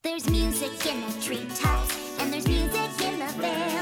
There's music in the treetops, and there's music in the vale.